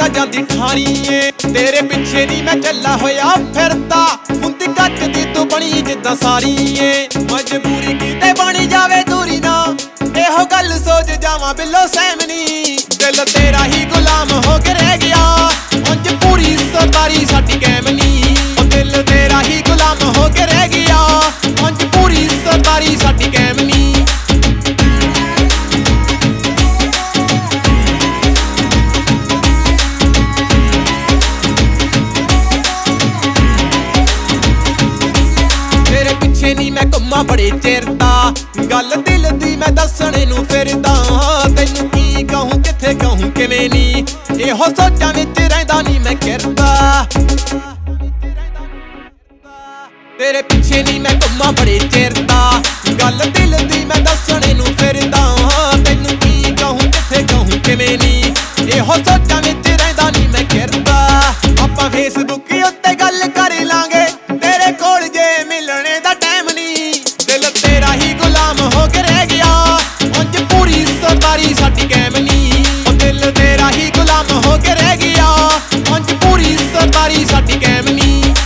ਜਾਂਦੀ ਠਾਣੀ ਏ। ਤੇਰੇ ਪਿੱਛੇ ਨੀ ਮੈਂ ਚੱਲਾ ਹੋਇਆ ਫਿਰਦਾ, ਹੁੰਦੀ ਕੱਚ ਦੀ ਤੂੰ ਬਣੀ ਜਿੱਦਾਂ ਸਾਰੀ ਏ। ਮਜਬੂਰੀ ਕਿਤੇ ਬਣੀ ਜਾਵੇ ਦੂਰੀ ਨਾ, ਇਹੋ ਗੱਲ ਸੋਚ ਜਾਵਾਂ ਬਿੱਲੋ ਸਹਿਮਨੀ। ਦਿਲ ਤੇਰਾ ਹੀ ਗੁਲਾਮ ਹੋ ਕੇ ਰਹਿ ਗਿਆ, ਉਂਝ ਪੂਰੀ ਸਰਦਾਰੀ ਸਾਡੀ ਕੈਮ ਨੀ। ਉਹ ਦਿਲ ਤੇਰਾ ਹੀ ਗੁਲਾਮ ਹੋ ਕੇ ਰਹਿ ਗਿਆ, ਉਂਝ ਪੂਰੀ ਸਰਦਾਰੀ ਸਾਡੀ ਕੈਮ ਨੀ। ਤੇਰੇ ਪਿੱਛੇ ਨੀ ਮੈਂ ਘੁੰਮਾਂ ਬੜੇ ਚਿਰ ਦਾ, ਗੱਲ ਦਿਲ ਦੀ ਮੈਂ ਦੱਸਣੇ ਨੂੰ ਫਿਰਦਾ। ਤੈਨੂੰ ਕੀ ਕਹੂੰ ਕਿੱਥੇ ਕਹੂੰ ਕਿਵੇਂ ਨੀ, ਇਹੋ ਸੋਚਾਂ ਵਿੱਚ ਰਹਿੰਦਾ ਨੀ ਮੈਂ ਕਿਰਦਾ। ਤੇਰੇ ਪਿੱਛੇ ਨੀ ਮੈਂ ਘੁੰਮਾਂ ਬੜੇ ਚਿਰ ਦਾ, ਗੱਲ ਦਿਲ ਦੀ ਮੈਂ ਦੱਸਣੇ ਨੂੰ ਫਿਰਦਾ। ਤੈਨੂੰ ਕੀ ਕਹੂੰ ਕਿੱਥੇ ਕਹੂੰ ਕਿਵੇਂ ਨੀ, ਇਹੋ ਸੋਚਾਂ ਵਿੱਚ ਰਹਿੰਦਾ ਨੀ ਮੈਂ ਕਿਰਦਾ। ਆਪਾਂ ਫੇਸਬੁੱਕ ਉੱਤੇ ਗੱਲ ਕਰ ਲਾਂਗੇ, ਤੇਰੇ ਕੋਲ ਜੇ ਮਿਲਣੇ ਦਾ ਟਾਈਮ ਨੀ। ਦਿਲ ਤੇਰਾ ਹੀ ਗੁਲਾਮ ਹੋ ਕੇ ਰਹਿ ਗਿਆ, ਉਂਝ ਪੂਰੀ ਸਰਦਾਰੀ ਸਾਡੀ ਕੈਮ ਨੀ। ਉਹ ਦਿਲ ਤੇਰਾ ਹੀ ਗੁਲਾਮ ਹੋ ਕੇ ਰਹਿ ਗਿਆ, ਉਂਝ ਪੂਰੀ ਸਰਦਾਰੀ ਸਾਡੀ ਕੈਮ ਨੀ।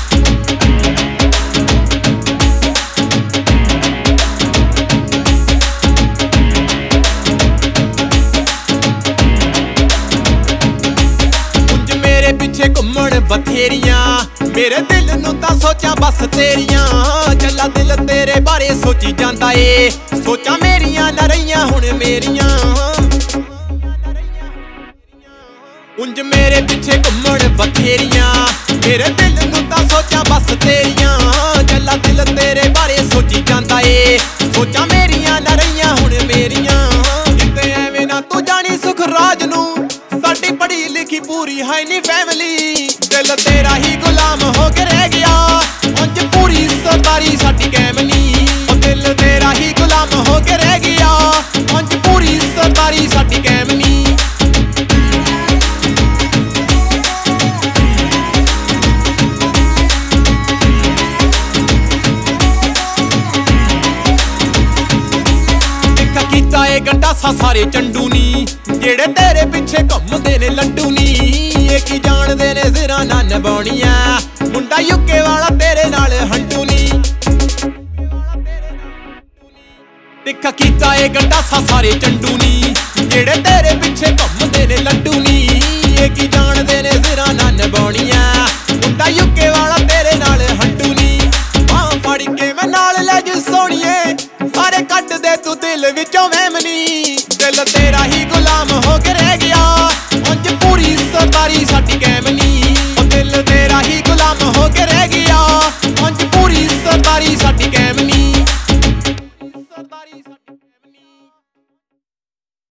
ਪਿੱਛੇ ਘੁੰਮਣ ਬਥੇਰੀਆਂ, ਮੇਰੇ ਦਿਲ ਨੂੰ ਤਾਂ ਸੋਚਾਂ ਬਸ ਤੇਰੀਆਂ। ਚੱਲਾ ਦਿਲ ਤੇਰੇ ਬਾਰੇ ਸੋਚੀ ਜਾਂਦਾ ਏ, ਸੋਚਾਂ ਮੇਰੀਆਂ ਨਾ ਰਹੀਆਂ ਹੁਣ ਮੇਰੀਆਂ। ਉਂਝ ਮੇਰੇ ਪਿੱਛੇ ਘੁੰਮਣ ਬਥੇਰੀਆਂ, ਮੇਰੇ ਦਿਲ ਨੂੰ ਤਾਂ ਸੋਚਾਂ ਬਸ ਤੇਰੀਆਂ। ਚੱਲਾ ਦਿਲ ਤੇਰੇ ਬਾਰੇ ਸੋਚੀ ਜਾਂਦਾ ਏ, ਸੋਚਾਂ ਮੇਰੀਆਂ ਨਾ ਰਹੀਆਂ ਹੁਣ ਮੇਰੀਆਂ। ਕਿਤੇ ਐਵੇਂ ਨਾ ਤੂੰ ਜਾਣੀ ਸੁਖਰਾਜ ਨੂੰ, ਸਾਡੀ ਪੜ੍ਹੀ ਲਿਖੀ ਪੂਰੀ ਹੈ ਨੀ ਫੈਮਿਲੀ। ਦਿਲ ਤੇਰਾ ਹੀ ਗੁਲਾਮ ਹੋ ਕੇ ਰਹਿ ਗਿਆ, ਉਂਝ ਪੂਰੀ ਸਰਦਾਰੀ ਸਾਡੀ ਕੈਮ ਨੀ। ਉਹ ਦਿਲ ਤੇਰਾ ਹੀ ਗੁਲਾਮ ਹੋ ਕੇ ਰਹਿ ਗਿਆ, ਉਂਝ ਪੂਰੀ ਸਰਦਾਰੀ ਸਾਡੀ ਕੈਮ ਨੀ। ਕੀਤਾ ਏ ਗੰਡਾਸਾ ਸਾਰੇ ਚੰਡੂ ਨੀ, ਜਿਹੜੇ ਤੇਰੇ ਪਿੱਛੇ ਘੁੰਮਦੇ ਨੇ ਲੰਡੂ ਨੀ। ਇਹ ਕੀ ਜਾਣਦੇ ਨੇ ਜ਼ਰਾ ਨਾ ਨਿਭਾਉਣੀਆਂ, ਮੁੰਡਾ ਯੁੱਕੇ ਵਾਲਾ ਤੇਰੇ ਨਾਲ ਹੰਟੂ ਨੀ। ਤਿੱਖਾ ਕੀਤਾ ਏ ਗੰਡਾਸਾ ਸਾਰੇ ਚੰਡੂ ਨੀ, ਜਿਹੜੇ ਤੇਰੇ ਪਿੱਛੇ ਘੁੰਮਦੇ ਨੇ ਲੰਡੂ ਨੀ। ਇਹ ਕੀ ਜਾਣਦੇ ਨੇ ਜ਼ਰਾ ਨਾ ਨਿਭਾਉਣੀਆਂ, ਮੁੰਡਾ ਯੁੱਕੇ ਵਾਲਾ ਤੇਰੇ ਨਾਲ ਹੰਟੂ ਨੀ। ਬਾਂਹ ਫੜ ਕੇ ਮੈਂ ਨਾਲ ਲੈ ਜੂ ਸੋਹਣੀਏ, ਸਾਰੇ ਕੱਢ ਦੇ ਤੂੰ ਦਿਲ ਵਿੱਚੋਂ ਵਹਿਮ ਨੀ।